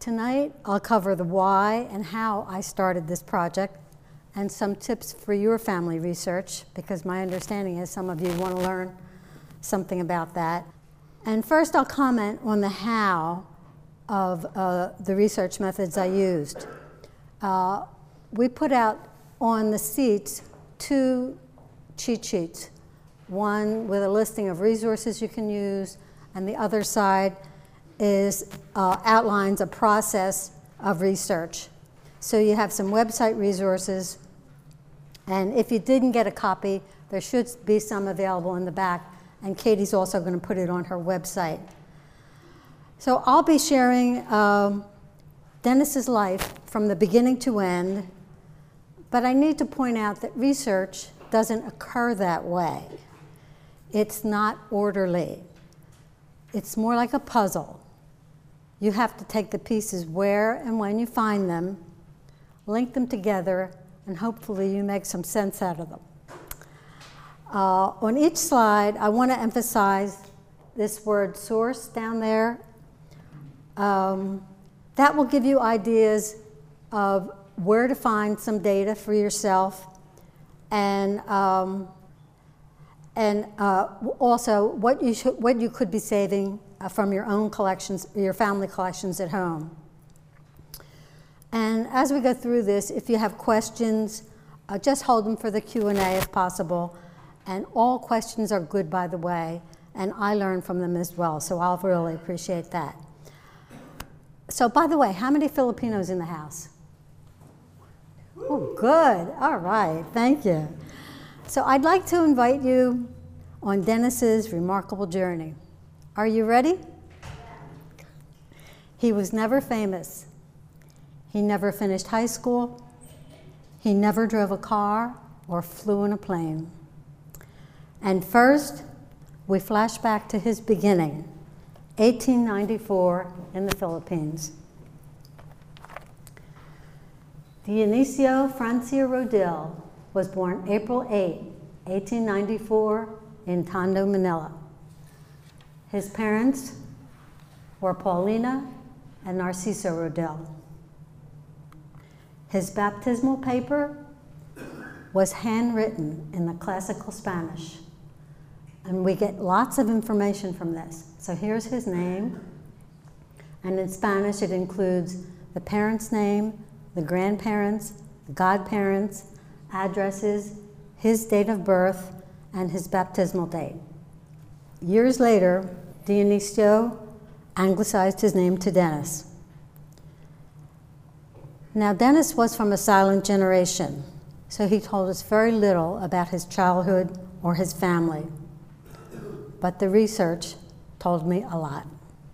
Tonight, I'll cover the why and how I started this project and some tips for your family research, because my understanding is some of you want to learn something about that. And first, I'll comment on the how of the research methods I used. We put out on the seats 2 cheat sheets, one with a listing of resources you can use, and the other side is outlines a process of research. So you have some website resources, and if you didn't get a copy, there should be some available in the back, and Katie's also going to put it on her website. So I'll be sharing Dennis's life from the beginning to end, but I need to point out that research doesn't occur that way. It's not orderly. It's more like a puzzle. You have to take the pieces where and when you find them, link them together, and hopefully you make some sense out of them. On each slide, I want to emphasize this word source down there. That will give you ideas of where to find some data for yourself, and also what you could be saving from your own collections, your family collections at home. And as we go through this, if you have questions, just hold them for the Q&A if possible. And all questions are good, by the way, and I learn from them as well, so I'll really appreciate that. So, by the way, how many Filipinos in the house? Oh, good. All right. Thank you. So I'd like to invite you on Dennis's remarkable journey. Are you ready? He was never famous. He never finished high school. He never drove a car or flew in a plane. And first, we flash back to his beginning, 1894 in the Philippines. Dionisio Francia Rodil was born April 8, 1894 in Tondo, Manila. His parents were Paulina and Narciso Rodil. His baptismal paper was handwritten in the classical Spanish, and we get lots of information from this. So here's his name, and in Spanish it includes the parents' name, the grandparents, the godparents, addresses, his date of birth, and his baptismal date. Years later, Dionisio anglicized his name to Dennis. Now, Dennis was from a silent generation, so he told us very little about his childhood or his family. But the research told me a lot.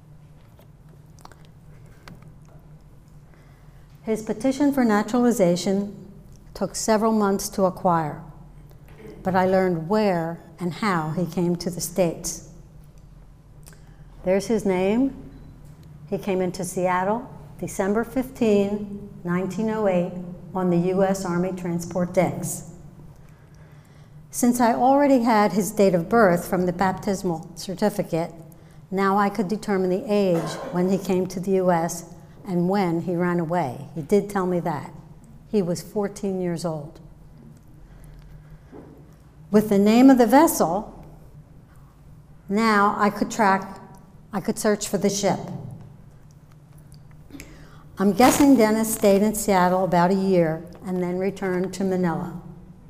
His petition for naturalization took several months to acquire, but I learned where and how he came to the States. There's his name. He came into Seattle, December 15, 1908, on the U.S. Army transport decks. Since I already had his date of birth from the baptismal certificate, now I could determine the age when he came to the U.S. and when he ran away. He did tell me that. He was 14 years old. With the name of the vessel, now I could search for the ship. I'm guessing Dennis stayed in Seattle about a year and then returned to Manila.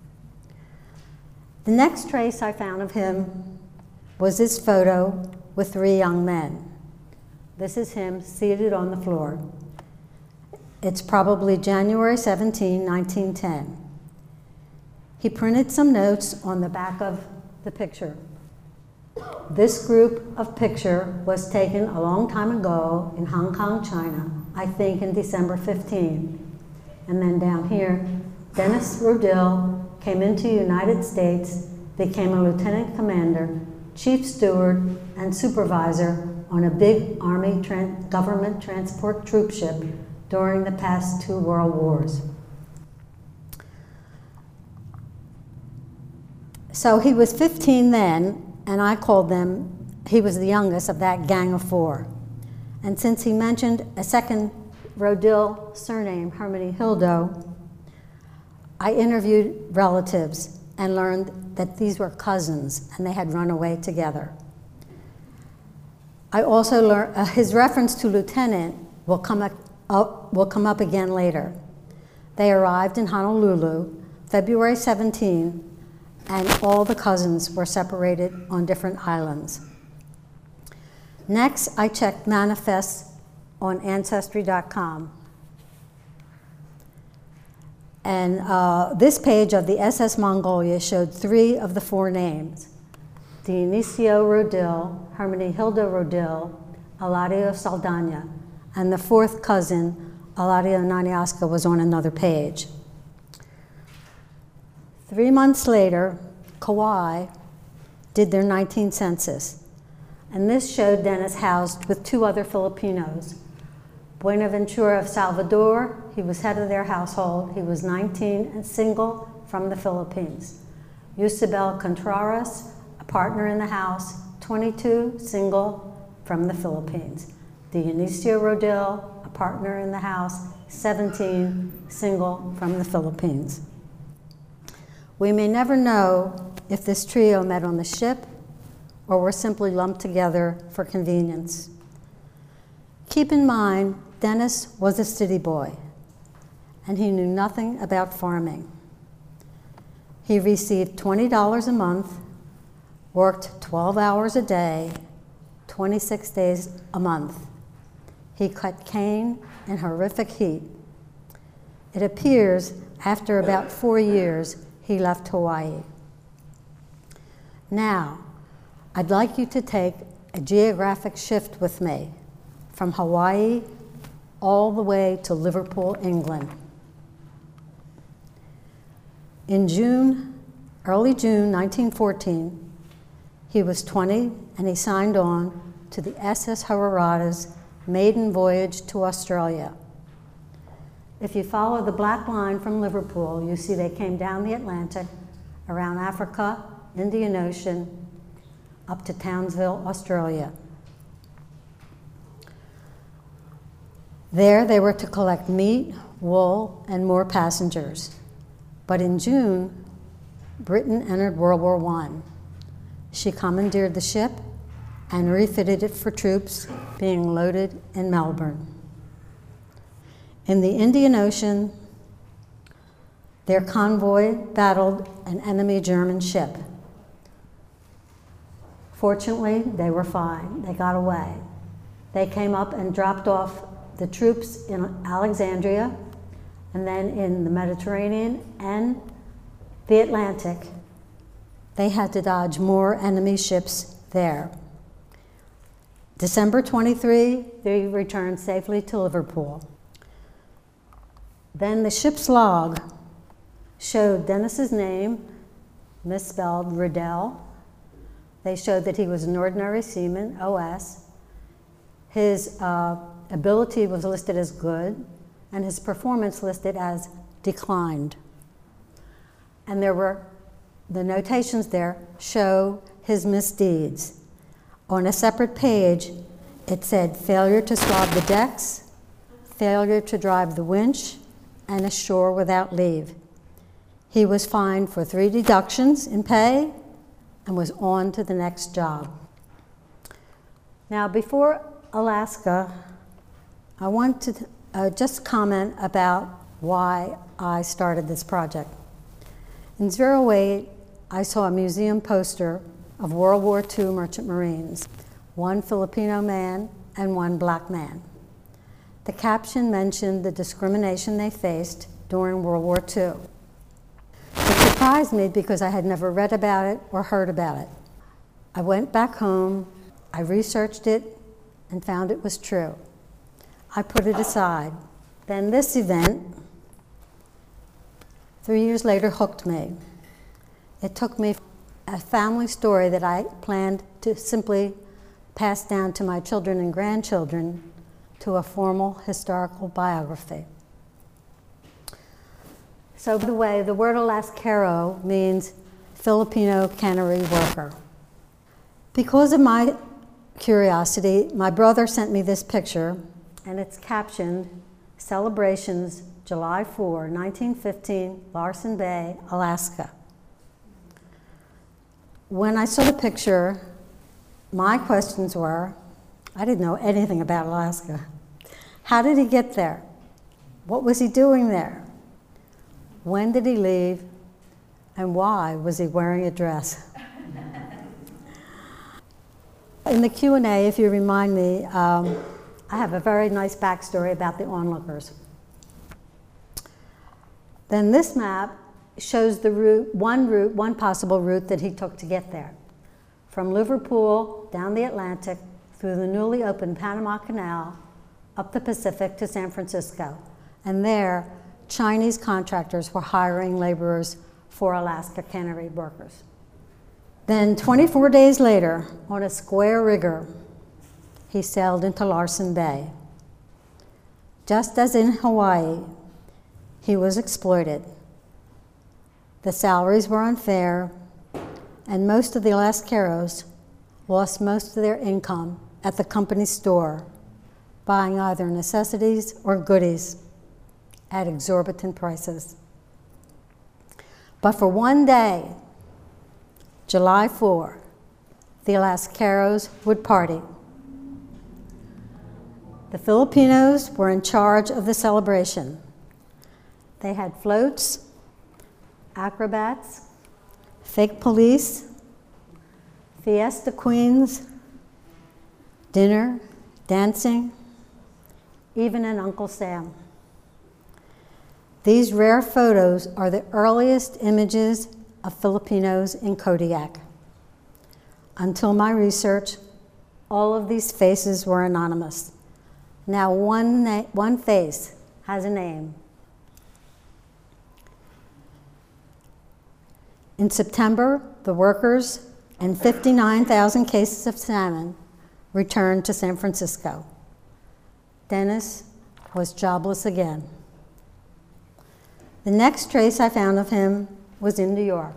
The next trace I found of him was this photo with 3 young men. This is him seated on the floor. It's probably January 17, 1910. He printed some notes on the back of the picture. This group of picture was taken a long time ago in Hong Kong, China, I think in December 15. And then down here, Dennis Rodil came into the United States, became a lieutenant commander, chief steward, and supervisor on a big Army government transport troop ship during the past 2 world wars. So he was 15 then, and I called him, he was the youngest of that gang of 4. And since he mentioned a second Rodil, surname Hermenegildo, I interviewed relatives and learned that these were cousins and they had run away together. I also learned his reference to lieutenant will come up again later. They arrived in Honolulu February 17, and all the cousins were separated on different islands. Next, I checked manifests on Ancestry.com. And this page of the SS Mongolia showed 3 of the 4 names: Dionisio Rodil, Hermenegildo Rodil, Eladio Saldana, and the 4th cousin, Eladio Naniasca, was on another page. 3 months later, Kauai did their 19th census, and this showed Dennis housed with 2 other Filipinos. Buenaventura of Salvador, he was head of their household. He was 19 and single from the Philippines. Eusebel Contreras, a partner in the house, 22, single from the Philippines. Dionisio Rodil, a partner in the house, 17, single from the Philippines. We may never know if this trio met on the ship or were simply lumped together for convenience. Keep in mind, Dennis was a city boy, and he knew nothing about farming. He received $20 a month, worked 12 hours a day, 26 days a month. He cut cane in horrific heat. It appears after about 4 years, he left Hawaii. Now, I'd like you to take a geographic shift with me from Hawaii all the way to Liverpool, England. In early June 1914, he was 20 and he signed on to the SS Harara's maiden voyage to Australia. If you follow the black line from Liverpool, you see they came down the Atlantic, around Africa, Indian Ocean, up to Townsville, Australia. There they were to collect meat, wool, and more passengers. But in June, Britain entered World War I. She commandeered the ship and refitted it for troops being loaded in Melbourne. In the Indian Ocean, their convoy battled an enemy German ship. Fortunately, they were fine. They got away. They came up and dropped off the troops in Alexandria, and then in the Mediterranean and the Atlantic. They had to dodge more enemy ships there. December 23, they returned safely to Liverpool. Then the ship's log showed Dennis's name, misspelled Riddell. They showed that he was an ordinary seaman, OS. His ability was listed as good, and his performance listed as declined. And the notations there show his misdeeds. On a separate page, it said failure to swab the decks, failure to drive the winch, and ashore without leave. He was fined for 3 deductions in pay and was on to the next job. Now, before Alaska, I want to just comment about why I started this project. In 2008, I saw a museum poster of World War II merchant marines, 1 Filipino man and 1 black man. The caption mentioned the discrimination they faced during World War II. It surprised me because I had never read about it or heard about it. I went back home, I researched it, and found it was true. I put it aside. Then this event, 3 years later, hooked me. It took me a family story that I planned to simply pass down to my children and grandchildren to a formal historical biography. So, by the way, the word Alascaro means Filipino cannery worker. Because of my curiosity, my brother sent me this picture, and it's captioned, Celebrations, July 4, 1915, Larsen Bay, Alaska. When I saw the picture, my questions were, I didn't know anything about Alaska. How did he get there? What was he doing there? When did he leave? And why was he wearing a dress? In the Q&A, if you remind me, I have a very nice backstory about the onlookers. Then this map shows the route, one possible route that he took to get there. From Liverpool, down the Atlantic, through the newly opened Panama Canal, up the Pacific to San Francisco. And there, Chinese contractors were hiring laborers for Alaska cannery workers. Then 24 days later, on a square rigger, he sailed into Larsen Bay. Just as in Hawaii, he was exploited. The salaries were unfair, and most of the Alascaros lost most of their income at the company store, buying either necessities or goodies at exorbitant prices. But for one day, July 4, the Alascaros would party. The Filipinos were in charge of the celebration. They had floats, acrobats, fake police, fiesta queens, dinner, dancing, even an Uncle Sam. These rare photos are the earliest images of Filipinos in Kodiak. Until my research, all of these faces were anonymous. Now one face has a name. In September, the workers and 59,000 cases of salmon returned to San Francisco. Dennis was jobless again. The next trace I found of him was in New York.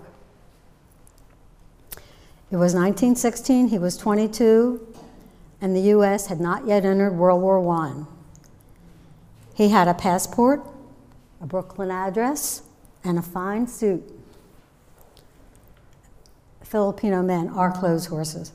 It was 1916, he was 22, and the U.S. had not yet entered World War I. He had a passport, a Brooklyn address, and a fine suit. Filipino men are clothes horses.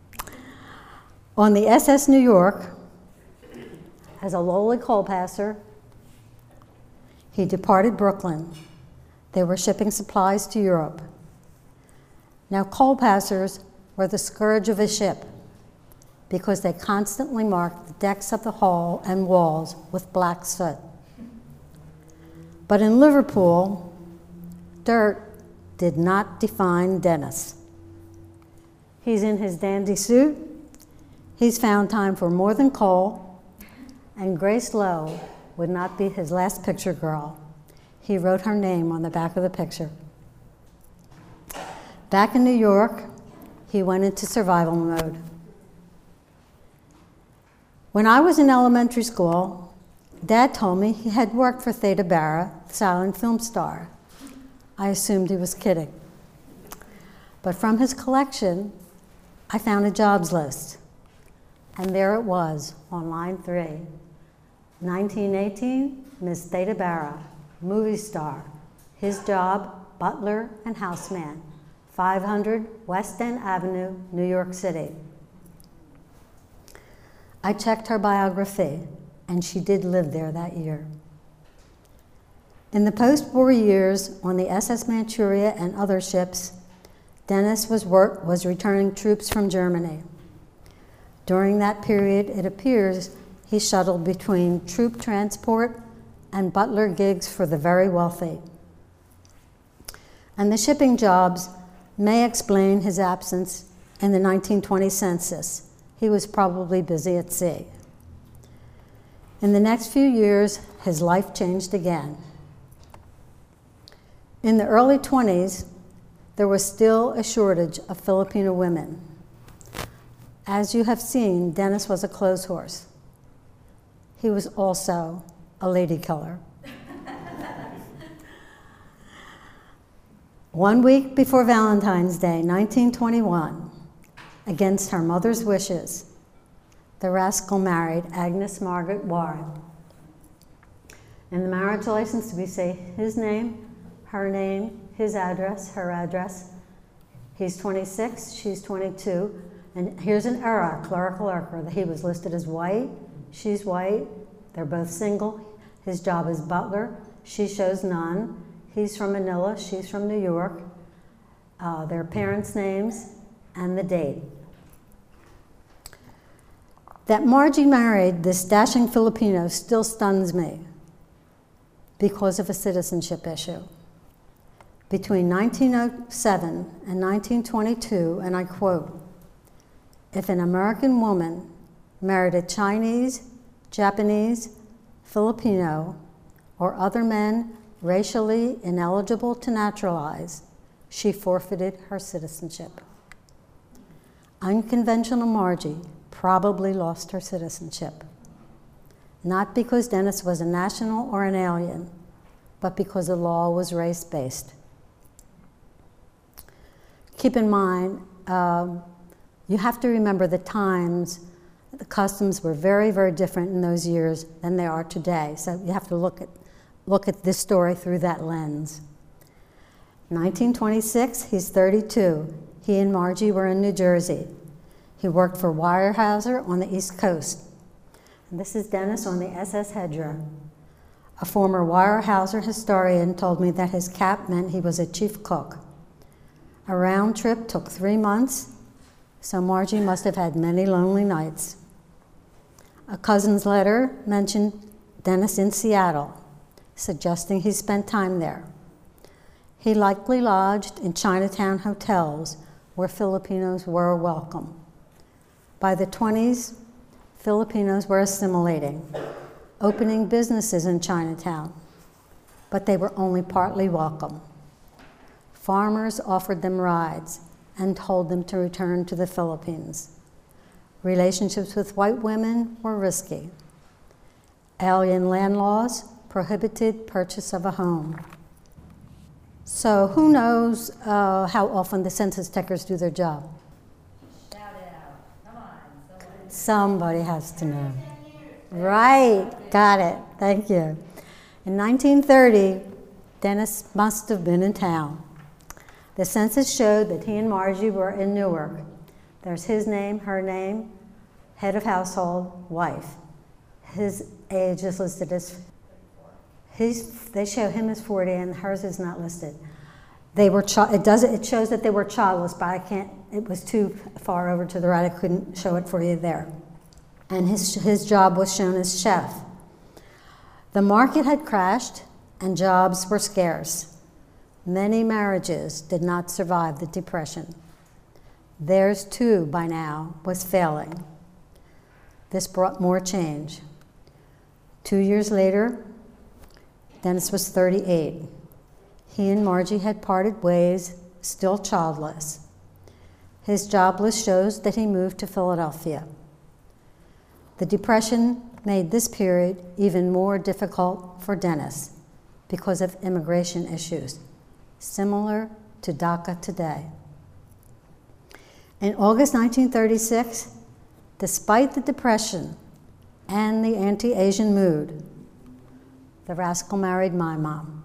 On the SS New York, as a lowly coal passer, he departed Brooklyn. They were shipping supplies to Europe. Now, coal passers were the scourge of a ship because they constantly marked the decks of the hull and walls with black soot. But in Liverpool, dirt did not define Dennis. He's in his dandy suit. He's found time for more than coal, and Grace Lowe would not be his last picture girl. He wrote her name on the back of the picture. Back in New York, he went into survival mode. When I was in elementary school, Dad told me he had worked for Theda Bara, the silent film star. I assumed he was kidding. But from his collection, I found a jobs list. And there it was on line 3. 1918, Miss Theda Bara, movie star. His job, butler and houseman, 500 West End Avenue, New York City. I checked her biography, and she did live there that year. In the post-war years on the SS Manchuria and other ships, Dennis was returning troops from Germany. During that period, it appears he shuttled between troop transport and butler gigs for the very wealthy. And the shipping jobs may explain his absence in the 1920 census. He was probably busy at sea. In the next few years, his life changed again. In the early 20s, there was still a shortage of Filipino women. As you have seen, Dennis was a clothes horse. He was also a lady killer. 1 week before Valentine's Day, 1921, against her mother's wishes, the rascal married Agnes Margaret Warren. In the marriage license, we say his name, his address, her address. He's 26, she's 22. And here's an error, clerical error. He was listed as white, she's white. They're both single. His job is butler. She shows none. He's from Manila, she's from New York. Their parents' names and the date. That Margie married this dashing Filipino still stuns me because of a citizenship issue. Between 1907 and 1922, and I quote, "If an American woman married a Chinese, Japanese, Filipino, or other men racially ineligible to naturalize, she forfeited her citizenship." Unconventional Margie probably lost her citizenship, not because Dennis was a national or an alien, but because the law was race-based. Keep in mind, you have to remember the times, the customs were very, very different in those years than they are today. So you have to look at this story through that lens. 1926, he's 32. He and Margie were in New Jersey. He worked for Weyerhaeuser on the East Coast. And this is Dennis on the SS Hedra. A former Weyerhaeuser historian told me that his cap meant he was a chief cook. A round trip took 3 months, so Margie must have had many lonely nights. A cousin's letter mentioned Dennis in Seattle, suggesting he spent time there. He likely lodged in Chinatown hotels where Filipinos were welcome. By the 20s, Filipinos were assimilating, opening businesses in Chinatown, but they were only partly welcome. Farmers offered them rides and told them to return to the Philippines. Relationships with white women were risky. Alien land laws prohibited purchase of a home. So who knows how often the census takers do their job? Shout it out. Come on. Somebody has to know. Right, got it. Thank you. In 1930, Dennis must have been in town. The census showed that he and Margie were in Newark. There's his name, her name, head of household, wife. His age is listed as, they show him as 40 and hers is not listed. They were, it shows that they were childless, but I can't, it was too far over to the right, I couldn't show it for you there. And his job was shown as chef. The market had crashed and jobs were scarce. Many marriages did not survive the Depression. Theirs too, by now, was failing. This brought more change. 2 years later, Dennis was 38. He and Margie had parted ways, still childless. His job list shows that he moved to Philadelphia. The Depression made this period even more difficult for Dennis because of immigration issues, similar to DACA today. In August 1936, despite the Depression and the anti-Asian mood, the rascal married my mom,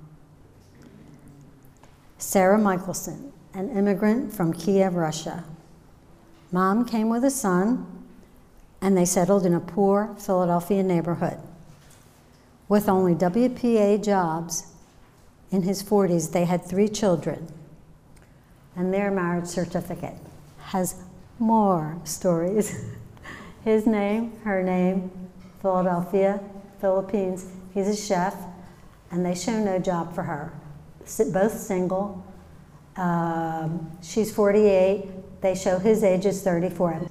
Sarah Michelson, an immigrant from Kiev, Russia. Mom came with a son, and they settled in a poor Philadelphia neighborhood. With only WPA jobs, in his 40s, they had 3 children, and their marriage certificate has more stories. His name, her name, Philadelphia, Philippines. He's a chef, and they show no job for her. Both single. She's 48. They show his age is 34.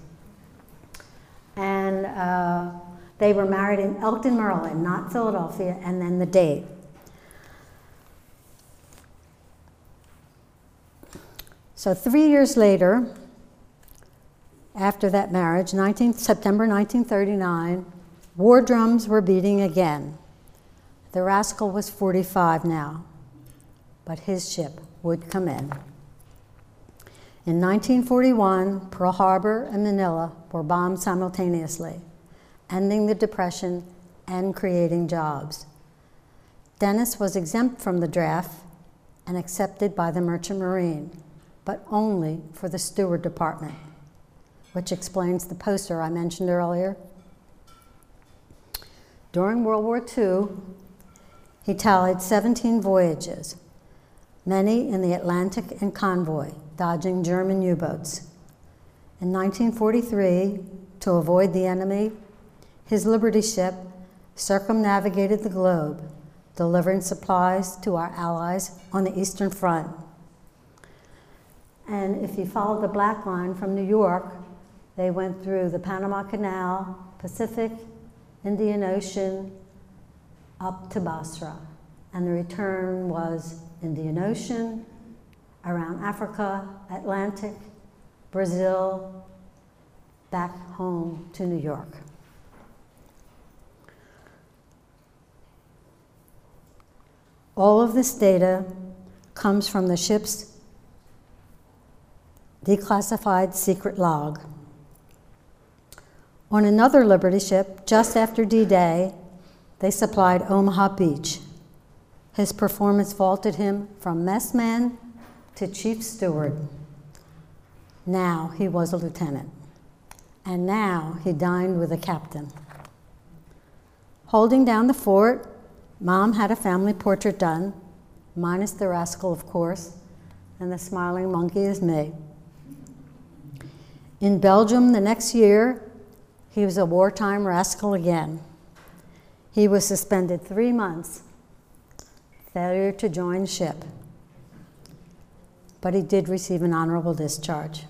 And they were married in Elkton, Maryland, not Philadelphia, and then the date. So 3 years later, after that marriage, September 1939, war drums were beating again. The rascal was 45 now, but his ship would come in. In 1941, Pearl Harbor and Manila were bombed simultaneously, ending the Depression and creating jobs. Dennis was exempt from the draft and accepted by the Merchant Marine, but only for the steward department, which explains the poster I mentioned earlier. During World War II, he tallied 17 voyages, many in the Atlantic and convoy, dodging German U-boats. In 1943, to avoid the enemy, his Liberty ship circumnavigated the globe, delivering supplies to our allies on the Eastern Front. And if you follow the black line from New York, they went through the Panama Canal, Pacific, Indian Ocean, up to Basra. And the return was Indian Ocean, around Africa, Atlantic, Brazil, back home to New York. All of this data comes from the ship's declassified secret log. On another Liberty ship, just after D-Day, they supplied Omaha Beach. His performance vaulted him from messman to chief steward. Now he was a lieutenant, and now he dined with a captain. Holding down the fort, Mom had a family portrait done, minus the rascal, of course, and the smiling monkey is me. In Belgium the next year, he was a wartime rascal again. He was suspended 3 months, failure to join ship. But he did receive an honorable discharge.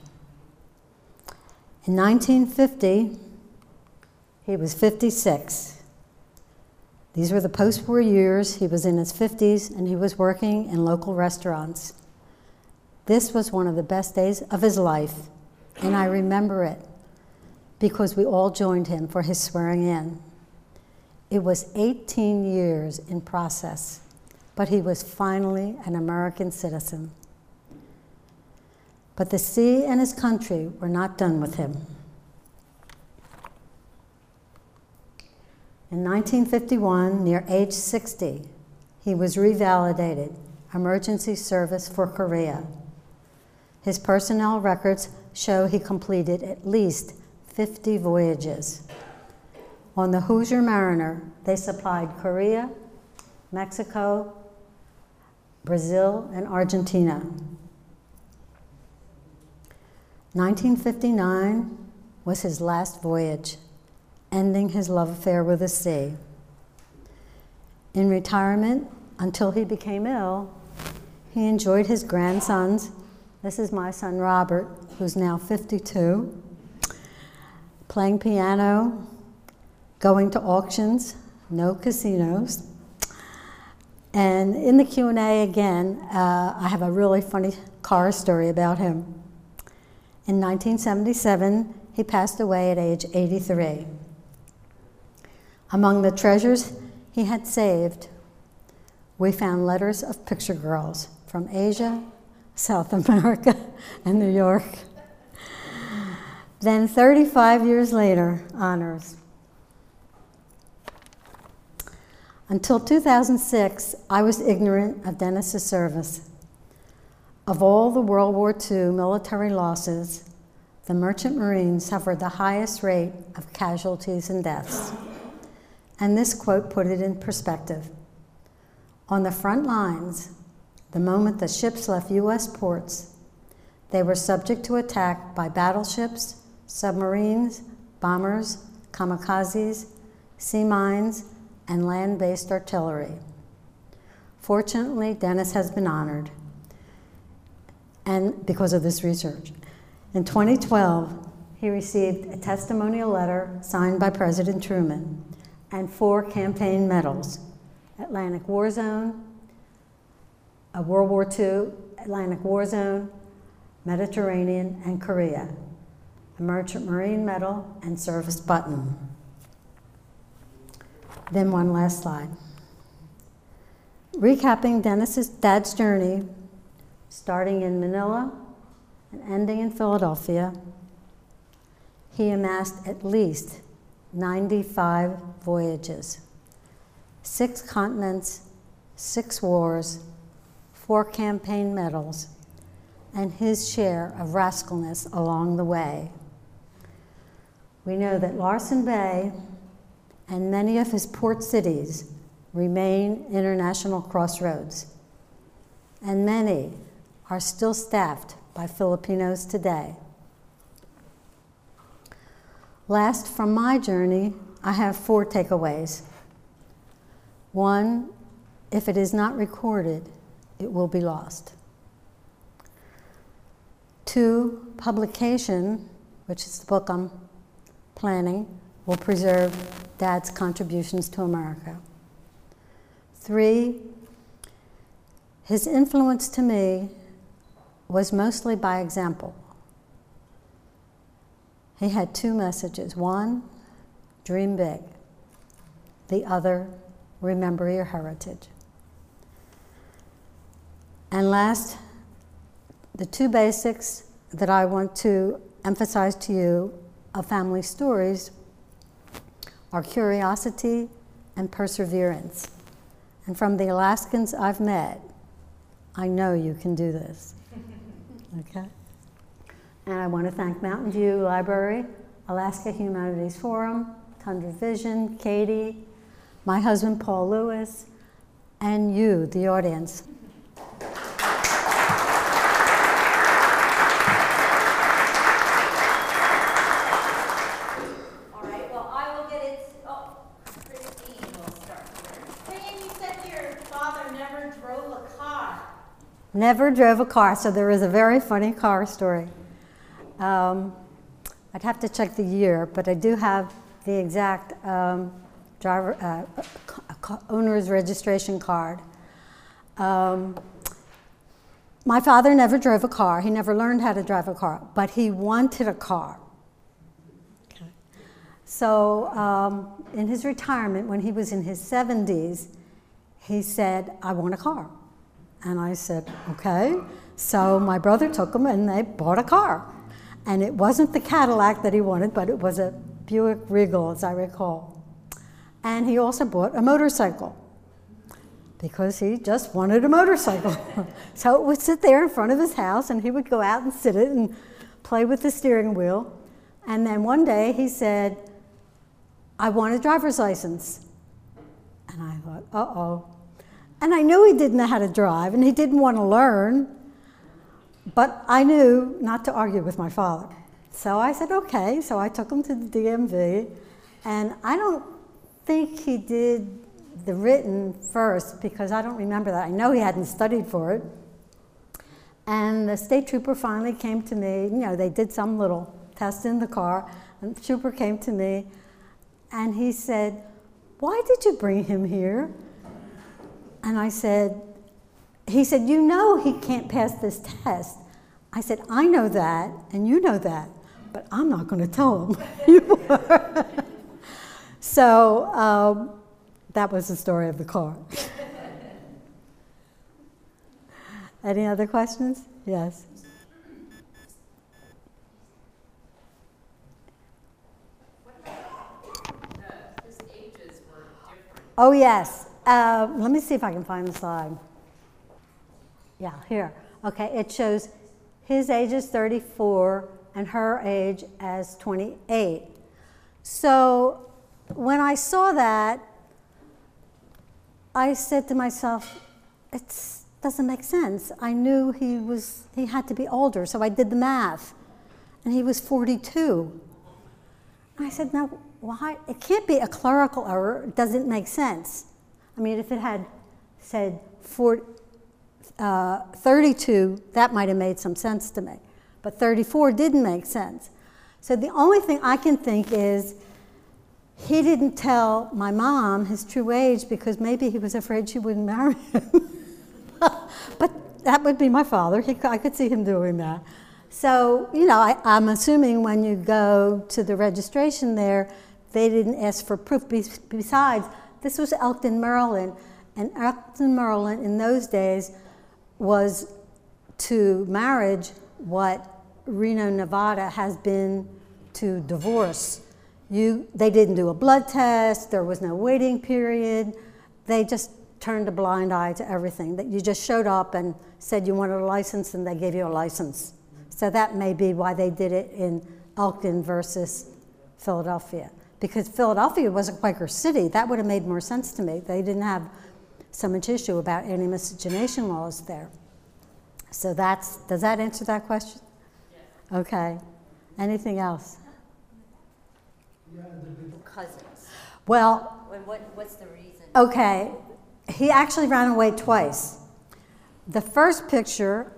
In 1950, he was 56. These were the post-war years. He was in his 50s, and he was working in local restaurants. This was one of the best days of his life, and I remember it because we all joined him for his swearing in. It was 18 years in process, but he was finally an American citizen. But the sea and his country were not done with him. In 1951, near age 60, he was revalidated, emergency service for Korea. His personnel records show he completed at least 50 voyages. On the Hoosier Mariner, they supplied Korea, Mexico, Brazil, and Argentina. 1959 was his last voyage, ending his love affair with the sea. In retirement, until he became ill, he enjoyed his grandsons. This is my son Robert, who's now 52, playing piano, going to auctions, no casinos. And in the Q&A again, I have a really funny car story about him. In 1977, he passed away at age 83. Among the treasures he had saved, we found letters of picture girls from Asia, South America, and New York. Then 35 years later, honors. Until 2006, I was ignorant of Dennis's service. Of all the World War II military losses, the Merchant Marine suffered the highest rate of casualties and deaths. And this quote put it in perspective. On the front lines, the moment the ships left U.S. ports, they were subject to attack by battleships, submarines, bombers, kamikazes, sea mines, and land-based artillery. Fortunately, Dennis has been honored, and because of this research. In 2012, he received a testimonial letter signed by President Truman and 4 campaign medals: Atlantic War Zone, a World War II, Atlantic War Zone, Mediterranean, and Korea, a Merchant Marine Medal, and Service Button. Then one last slide. Recapping Dennis's dad's journey, starting in Manila and ending in Philadelphia, he amassed at least 95 voyages, 6 continents, 6 wars, 4 campaign medals, and his share of rascalness along the way. We know that Larsen Bay and many of his port cities remain international crossroads, and many are still staffed by Filipinos today. Last, from my journey, I have 4 takeaways. 1, if it is not recorded, it will be lost. 2, publication, which is the book I'm planning, will preserve Dad's contributions to America. 3, his influence to me was mostly by example. He had 2 messages. 1, dream big. The other, remember your heritage. And last, the 2 basics that I want to emphasize to you of family stories are curiosity and perseverance. And from the Alaskans I've met, I know you can do this. Okay? And I want to thank Mountain View Library, Alaska Humanities Forum, Tundra Vision, Katie, my husband Paul Lewis, and you, the audience. All right, well, I will get it. Oh, Christine will start here. Diane, you said your father never drove a car. Never drove a car, so there is a very funny car story. I'd have to check the year, but I do have the exact owner's registration card. My father never drove a car. He never learned how to drive a car, but he wanted a car. Okay. So in his retirement, when he was in his 70s, he said, I want a car. And I said, okay. So my brother took him and they bought a car. And it wasn't the Cadillac that he wanted, but it was a Buick Regal, as I recall. And he also bought a motorcycle because he just wanted a motorcycle. So it would sit there in front of his house, and he would go out and sit it and play with the steering wheel. And then one day he said, I want a driver's license. And I thought, uh-oh. And I knew he didn't know how to drive, and he didn't want to learn. But I knew not to argue with my father. So I said, okay. So I took him to the DMV. And I don't think he did the written first because I don't remember that. I know he hadn't studied for it. And the state trooper finally came to me. You know, they did some little test in the car. And the trooper came to me. And he said, why did you bring him here? And I said, he said, you know he can't pass this test. I said, I know that, and you know that, but I'm not going to tell him. You are. So that was the story of the car. Any other questions? Yes. What about his ages were different? Oh, yes. Let me see if I can find the slide. Yeah, here. Okay, it shows his age is 34 and her age as 28. So when I saw that, I said to myself, it doesn't make sense. I knew he had to be older, so I did the math. And he was 42. And I said, now, why? It can't be a clerical error. It doesn't make sense. I mean, if it had said 32, that might have made some sense to me. But 34 didn't make sense. So the only thing I can think is he didn't tell my mom his true age because maybe he was afraid she wouldn't marry him. But that would be my father. I could see him doing that. So, you know, I'm assuming when you go to the registration there, they didn't ask for proof. Besides, this was Elkton, Maryland. And Elkton, Maryland in those days was to marriage what Reno, Nevada has been to divorce. They didn't do a blood test, there was no waiting period. They just turned a blind eye to everything, that you just showed up and said you wanted a license and they gave you a license. So that may be why they did it in Elkton versus Philadelphia. Because Philadelphia was a Quaker city, that would have made more sense to me. They didn't have so much issue about anti-miscegenation laws there. So does that answer that question? Yes. Okay. Anything else? Cousins. Well, What's the reason? okay, he actually ran away twice. The first picture,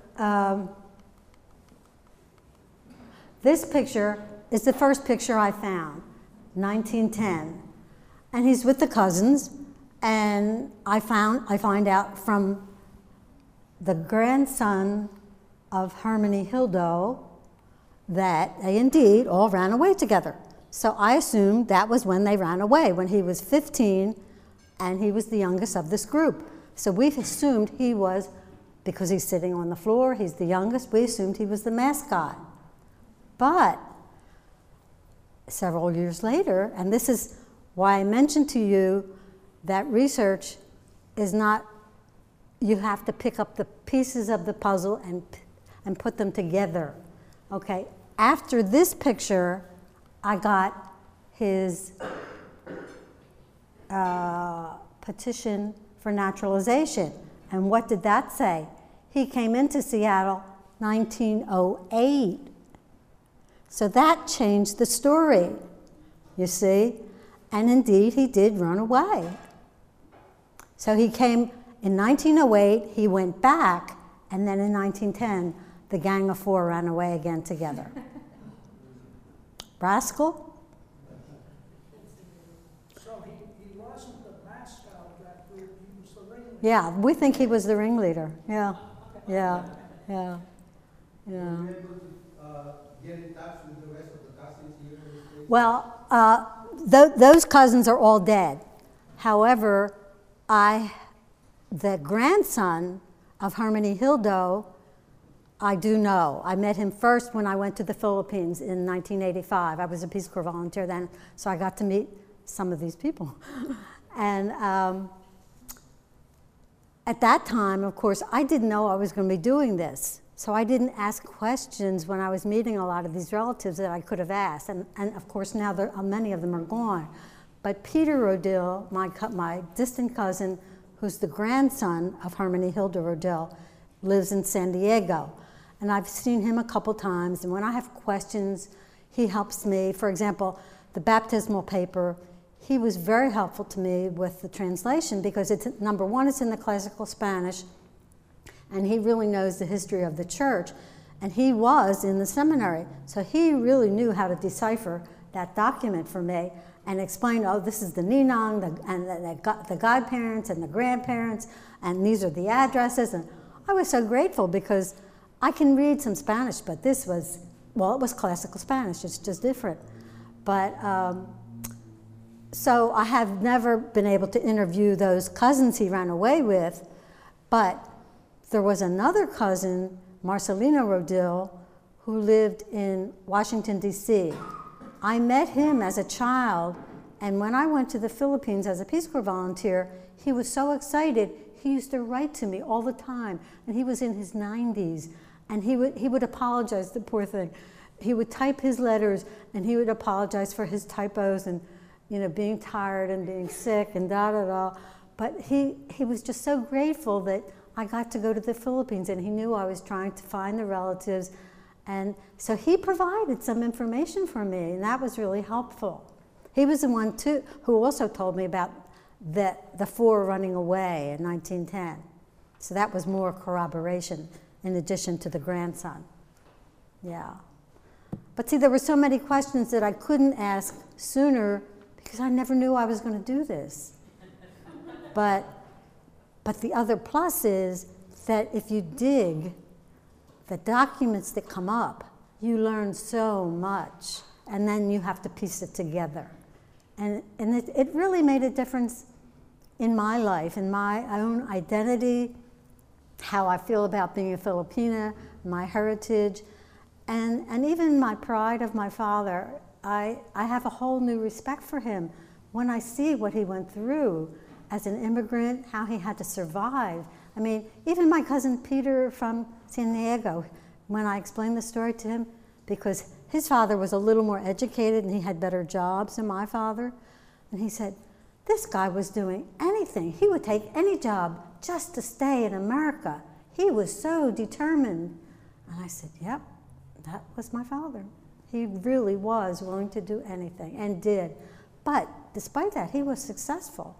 this picture is the first picture I found, 1910. And he's with the cousins, and I find out from the grandson of Hermione-Hildo that they indeed all ran away together. So I assumed that was when they ran away, when he was 15 and he was the youngest of this group. So we assumed he was, because he's sitting on the floor, he's the youngest, we assumed he was the mascot. But several years later, and this is why I mentioned to you that research is not, you have to pick up the pieces of the puzzle and put them together. Okay, after this picture, I got his petition for naturalization. And what did that say? He came into Seattle 1908. So that changed the story, you see? And indeed, he did run away. So he came in 1908, he went back, and then in 1910, the Gang of Four ran away again together. Rascal? So he wasn't the mascot of that group, he was the ringleader. Yeah, we think he was the ringleader. Yeah, yeah, yeah, yeah. Were you able to get in touch with the rest of the cousins here in the States? Well, those cousins are all dead. However, the grandson of Hermione-Hildo, I do know. I met him first when I went to the Philippines in 1985. I was a Peace Corps volunteer then, so I got to meet some of these people. And at that time, of course, I didn't know I was going to be doing this. So I didn't ask questions when I was meeting a lot of these relatives that I could have asked. And of course, now many of them are gone. But Peter Rodil, my distant cousin, who's the grandson of Hermione-Hilda Rodil, lives in San Diego. And I've seen him a couple times, and when I have questions, he helps me. For example, the baptismal paper, he was very helpful to me with the translation because it's, number one, it's in the classical Spanish, and he really knows the history of the church. And he was in the seminary, so he really knew how to decipher that document for me and explain, oh, this is the ninang, the godparents and the grandparents, and these are the addresses. And I was so grateful because I can read some Spanish, but this was, well, it was classical Spanish, it's just different. But, so I have never been able to interview those cousins he ran away with, but there was another cousin, Marcelino Rodil, who lived in Washington, D.C. I met him as a child, and when I went to the Philippines as a Peace Corps volunteer, he was so excited. He used to write to me all the time, and he was in his 90s, and he would apologize, the poor thing. He would type his letters, and he would apologize for his typos and, you know, being tired and being sick and da-da-da. But he was just so grateful that I got to go to the Philippines, and he knew I was trying to find the relatives. And so he provided some information for me, and that was really helpful. He was the one, too, who also told me about the four running away in 1910. So that was more corroboration in addition to the grandson. Yeah. But see, there were so many questions that I couldn't ask sooner because I never knew I was going to do this. But the other plus is that if you dig the documents that come up, you learn so much, and then you have to piece it together. And it really made a difference in my life, in my own identity, how I feel about being a Filipina, my heritage, and even my pride of my father. I have a whole new respect for him when I see what he went through as an immigrant, how he had to survive. I mean, even my cousin Peter from San Diego, when I explained the story to him, because his father was a little more educated and he had better jobs than my father, and he said, this guy was doing anything. He would take any job just to stay in America. He was so determined. And I said, yep, that was my father. He really was willing to do anything and did. But despite that, he was successful.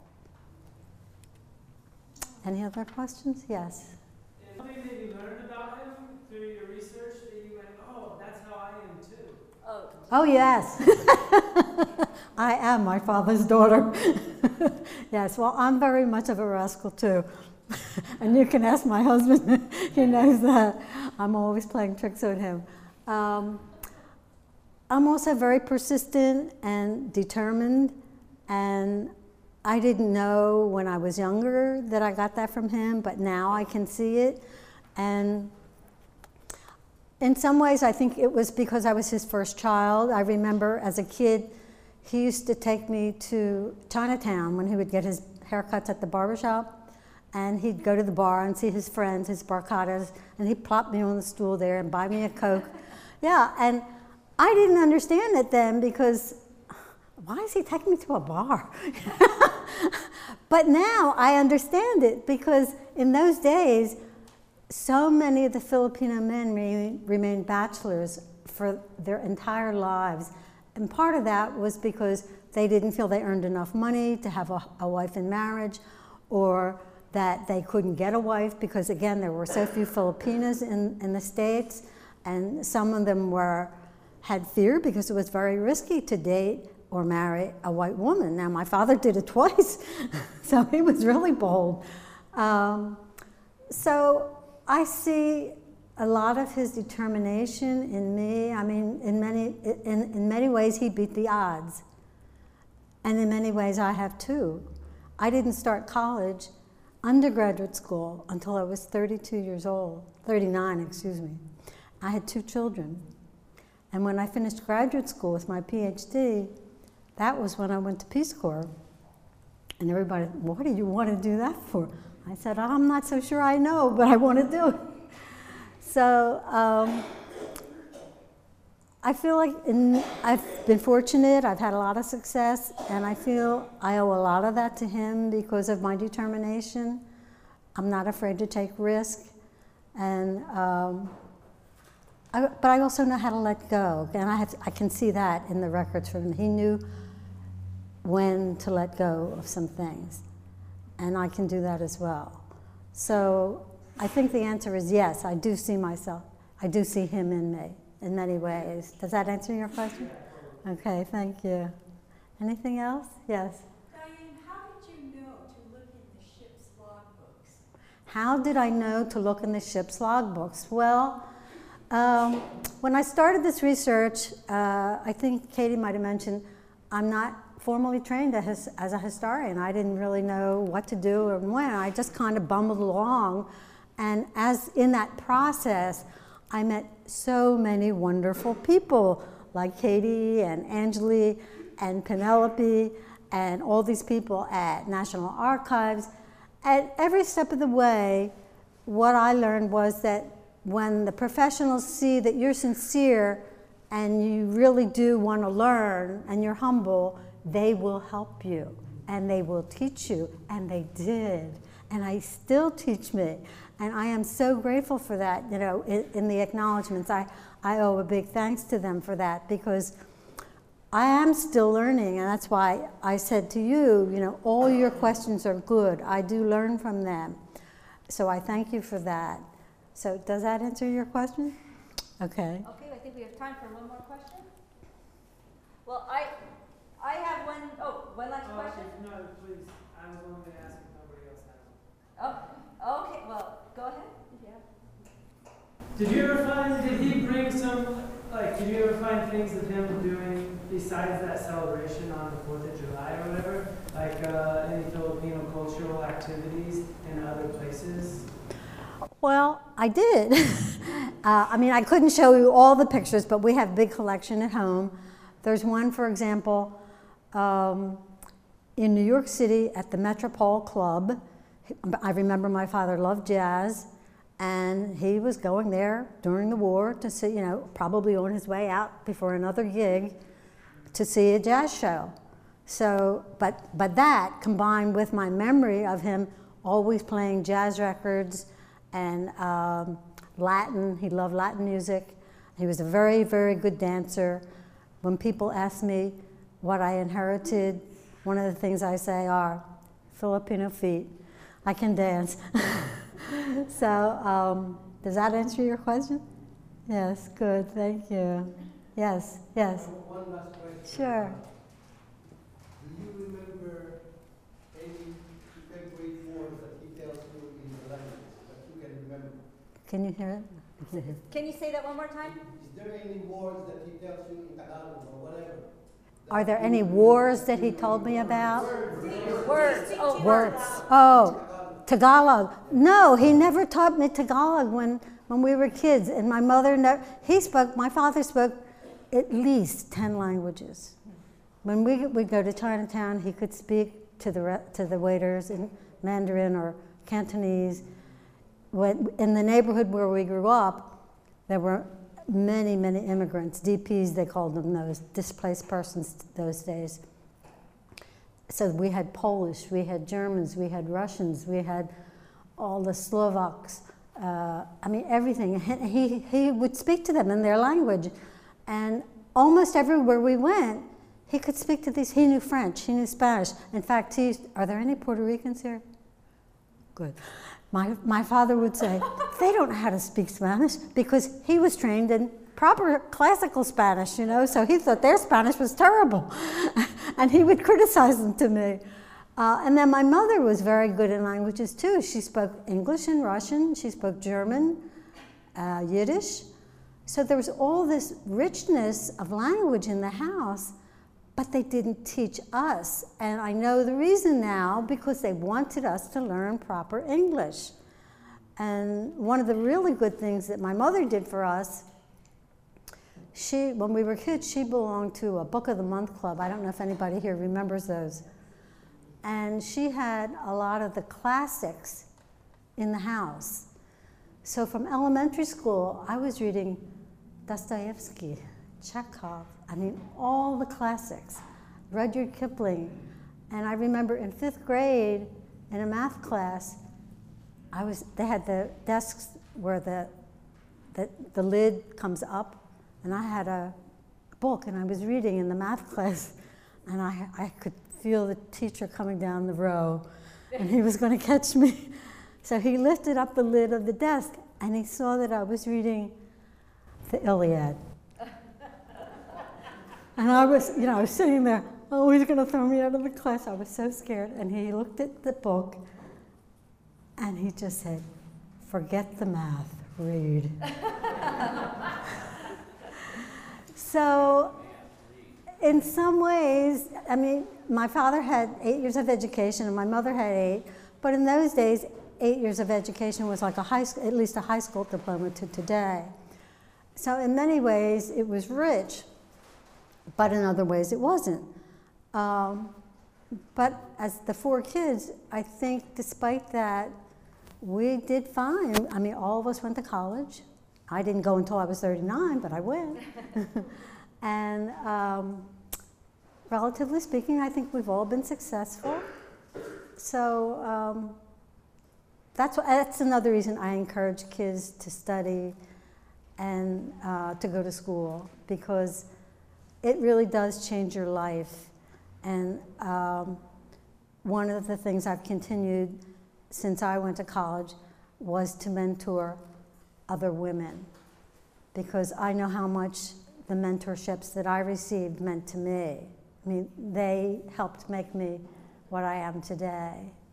Any other questions? Yes. Something that you learned about him through your research that you went, oh, that's how I am too. Oh, yes. I am my father's daughter. Yes, well, I'm very much of a rascal too. And you can ask my husband, he knows that. I'm always playing tricks on him. I'm also very persistent and determined, and I didn't know when I was younger that I got that from him, but now I can see it. And in some ways, I think it was because I was his first child. I remember as a kid, he used to take me to Chinatown when he would get his haircuts at the barbershop, and he'd go to the bar and see his friends, his barcadas, and he'd plop me on the stool there and buy me a Coke. Yeah, and I didn't understand it then because why is he taking me to a bar? But now I understand it because in those days, so many of the Filipino men remained bachelors for their entire lives. And part of that was because they didn't feel they earned enough money to have a wife in marriage, or that they couldn't get a wife because, again, there were so few Filipinas in the States, and some of them had fear because it was very risky to date or marry a white woman. Now, my father did it twice, so he was really bold. So I see a lot of his determination in me. I mean, in many ways, he beat the odds. And in many ways, I have too. I didn't start college, undergraduate school, until I was 39, excuse me. I had 2 children. And when I finished graduate school with my PhD, that was when I went to Peace Corps. And everybody, what do you want to do that for? I said, I'm not so sure I know, but I want to do it. So I feel like I've been fortunate, I've had a lot of success, and I feel I owe a lot of that to him because of my determination. I'm not afraid to take risk, and but I also know how to let go, and I can see that in the records from him. He knew when to let go of some things, and I can do that as well. So I think the answer is yes, I do see myself. I do see him in me in many ways. Does that answer your question? Okay, thank you. Anything else? Yes? Diane, how did you know to look in the ship's logbooks? How did I know to look in the ship's logbooks? Well, when I started this research, I think Katie might have mentioned, I'm not formally trained as a historian. I didn't really know what to do or when. I just kind of bumbled along. And as in that process, I met so many wonderful people like Katie and Angeli and Penelope and all these people at National Archives. At every step of the way, what I learned was that when the professionals see that you're sincere and you really do want to learn and you're humble, they will help you and they will teach you, and they did. And I still teach me. And I am so grateful for that, you know, in the acknowledgments. I owe a big thanks to them for that because I am still learning, and that's why I said to you, you know, all your questions are good. I do learn from them. So I thank you for that. So does that answer your question? Okay. Okay, I think we have time for one more question. Well, I have one last question. No, please. I was only going to ask if nobody else had one. Oh, okay, well, go ahead. Did you ever find, did he bring did you ever find things of him doing besides that celebration on the 4th of July or whatever? Like any Filipino cultural activities in other places? Well, I did. I mean, I couldn't show you all the pictures, but we have a big collection at home. There's one, for example, in New York City at the Metropole Club. I remember my father loved jazz, and he was going there during the war to see, probably on his way out before another gig to see a jazz show. So, but that combined with my memory of him always playing jazz records and Latin, he loved Latin music. He was a very, very good dancer. When people ask me what I inherited, one of the things I say are Filipino feet. I can dance. So, does that answer your question? Yes, good, thank you. Yes, yes. One last question. Sure. Do you remember any temporary words that he tells you in the language that you can remember? Can you hear it? Can you say that one more time? Is there any words that he tells you in Tagalog or whatever? Are there any wars that he told me about? Words. Oh, Words. Oh, Tagalog. No, he never taught me Tagalog when we were kids. And my mother never, my father spoke at least 10 languages. When we would go to Chinatown, he could speak to the waiters in Mandarin or Cantonese. In the neighborhood where we grew up, there were many, many immigrants, DPs they called them, those displaced persons those days. So we had Polish, we had Germans, we had Russians, we had all the Slovaks, everything. He would speak to them in their language. And almost everywhere we went, he could speak to these. He knew French, he knew Spanish. In fact, are there any Puerto Ricans here? Good. My father would say, they don't know how to speak Spanish, because he was trained in proper classical Spanish, so he thought their Spanish was terrible. And he would criticize them to me. And then my mother was very good in languages too. She spoke English and Russian, she spoke German, Yiddish. So there was all this richness of language in the house, but they didn't teach us. And I know the reason now, because they wanted us to learn proper English. And one of the really good things that my mother did for us, when we were kids, she belonged to a Book of the Month club. I don't know if anybody here remembers those. And she had a lot of the classics in the house. So from elementary school, I was reading Dostoevsky, Chekhov, all the classics, Rudyard Kipling. And I remember in 5th grade, in a math class, they had the desks where the lid comes up, and I had a book, and I was reading in the math class, and I could feel the teacher coming down the row, and he was going to catch me. So he lifted up the lid of the desk, and he saw that I was reading the Iliad. And I was, I was sitting there, oh, he's going to throw me out of the class. I was so scared. And he looked at the book, and he just said, forget the math, read. So in some ways, my father had 8 years of education, and my mother had 8. But in those days, 8 years of education was like at least a high school diploma to today. So in many ways, it was rich. But in other ways, it wasn't. But as the 4 kids, I think despite that, we did fine. All of us went to college. I didn't go until I was 39, but I went. And relatively speaking, I think we've all been successful. So that's another reason I encourage kids to study and to go to school, because it really does change your life. And one of the things I've continued since I went to college was to mentor other women, because I know how much the mentorships that I received meant to me. They helped make me what I am today.